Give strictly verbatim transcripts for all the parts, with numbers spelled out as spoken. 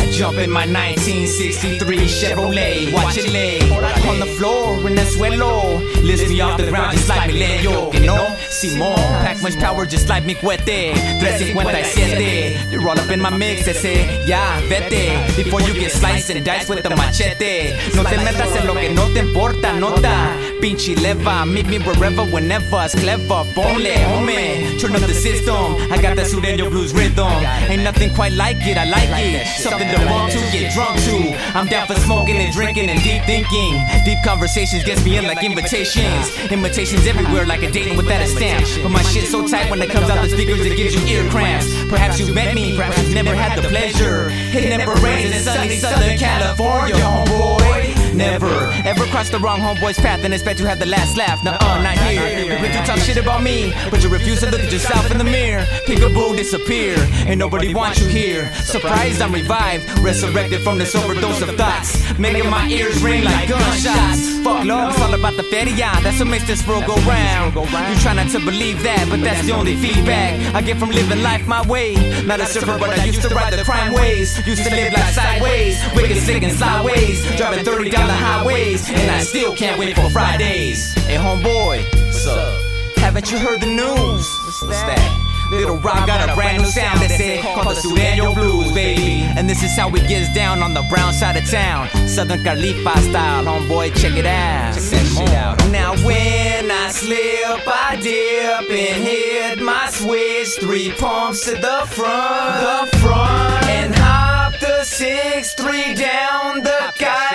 Jump in my nineteen sixty-three Chevrolet, watch it lay on the floor in the suelo. Lift me off the ground just like Milenio, you know? Simón, pack much power just like mi cohete. three fifty-seven, you're all up in my mix, ese, ya, vete. Before you get sliced and diced with the machete. No te metas en lo que no te importa, nota. Pinche leva, meet me wherever, whenever, it's clever. Ponle, homie, turn up the system. I got that Sureño blues rhythm. Ain't nothing quite like it, I like it. Something to bump to, get drunk to. I'm down for smoking and drinking and deep thinking. Deep conversations gets me in like invitations. Invitations everywhere like a dating without a stamp. But my shit's so tight when it comes out the speakers it gives you ear cramps. Perhaps you've met me, perhaps you've never had the pleasure. It never rains in sunny Southern California, homeboy. Never ever cross the wrong homeboy's path and expect to have the last laugh. Nuh-uh, not here. You're quick to talk shit about me, but you refuse to look at yourself in the mirror. Peekaboo, disappear. Ain't nobody wants you here. Surprised I'm revived, resurrected from this overdose of thoughts, making my ears ring like gunshots. Fuck love, it's all about the feria. That's what makes this world go round. You try not to believe that, but that's the only feedback I get from living life my way. Not a surfer, but I used to ride the crime waves. Used to live life sideways, wicked, sick, and sideways. Driving thirty down the highways, and I still can't wait for Fridays. Hey homeboy, what's up? Haven't you heard the news? What's that? Little Rock got a brand new sound that's it, called the Sureño Blues, baby. And this is how it gets down on the brown side of town, Southern Carlipa style, homeboy, check it out. Check that shit out. Now when I slip, I dip and hit my switch. Three pumps to the front, the front, and hop the six three down the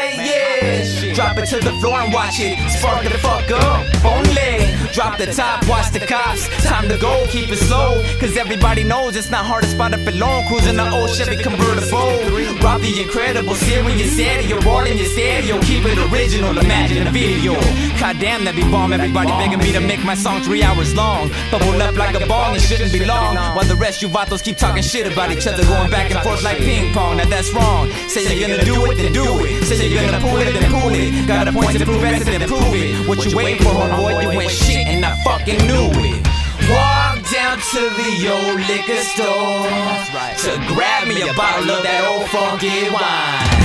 calle. Drop it to the floor and watch it spark the fuck up. Only drop the top, watch the cops. Time to go, keep it slow, cause everybody knows it's not hard to spot up alone. Cruising the old Chevy convertible. Rob the incredible serious stereo, rolling your stereo. Keep it original, imagine a video. God damn, that be bomb. Everybody begging me to make my song three hours long. Bubble up like a bong, it shouldn't be long. While the rest you vatos keep talking shit about each other, going back and forth like ping pong. Now that's wrong. Say you're gonna do it, then do it. Say you're gonna pull it, then pull it. Got a point to prove it, then prove it. What you waiting for, homeboy? You ain't shit and I fucking knew it. Walk down to the old liquor store to grab me a bottle of that old funky wine.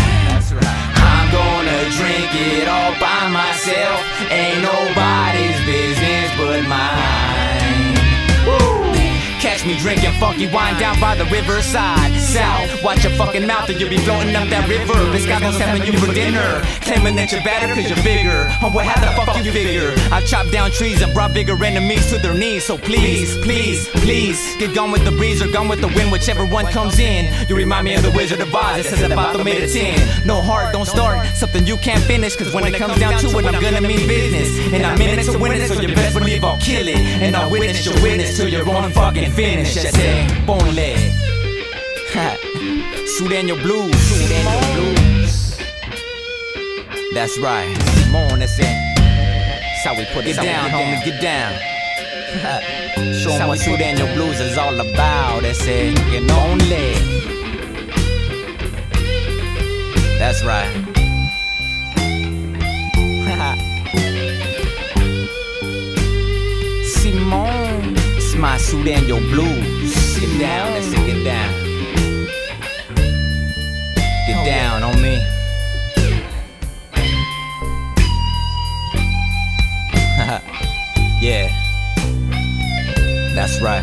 I'm gonna drink it all by myself. Ain't nobody's business but mine. Woo! Catch me drinking funky wine down by the riverside. South, watch your fucking mouth or you'll be floating up that river. Pescados having you for dinner, claiming that you're better cause you're bigger. Homeboy, how the fuck you figure? I've chopped down trees and brought bigger enemies to their knees. So please, please, please, get gone with the breeze or gone with the wind, whichever one comes in. You remind me of the Wizard of Oz, it says about the made a ten. No heart, don't start something you can't finish, cause when it comes down to it, I'm gonna mean business. And I'm in it to win it, so you best believe I'll kill it. And I'll witness your witness till your own fucking finish. I say, ponle. Sureño Blues. Sureño Blues. That's right. Simón, that's it. That's how we put it down, homie. Get down. Show 'em what Sureño Blues is all about. That's it. You know, only. That's right. Simón. It's my Sureño Blues. Get down, let's get down. Get down on me. Yeah, that's right.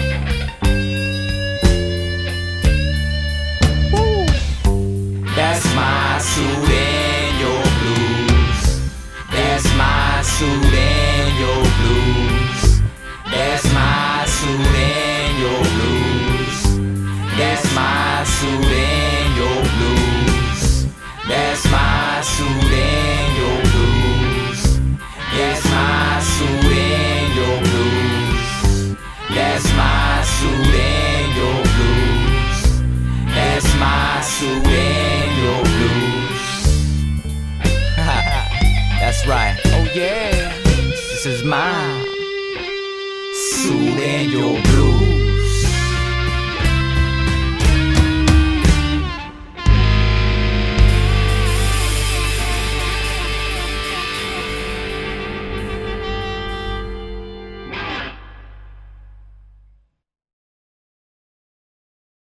Woo. That's my Sureño Blues. That's my Sureño Blues. That's my Sureño Blues. That's my Sureño Blues. That's my Sureño Blues. That's my Sureño Blues. That's my Sureño Blues. That's my Sureño Blues. That's right. Oh yeah. This is my Sureño